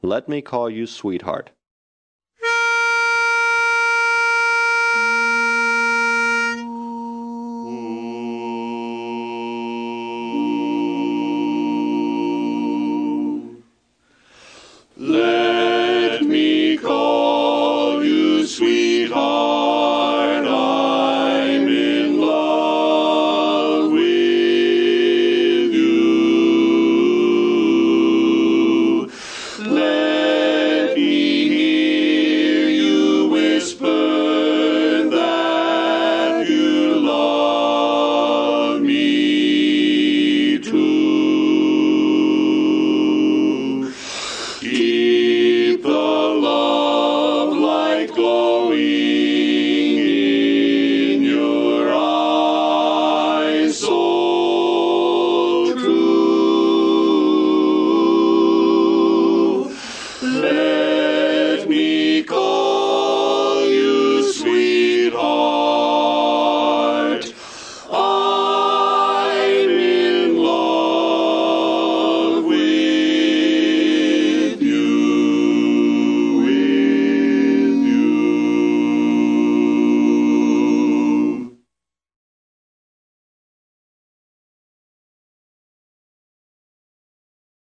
Let me call you sweetheart. Let me call you sweetheart, I'm in love with you. Let me hear you whisper that you love me too.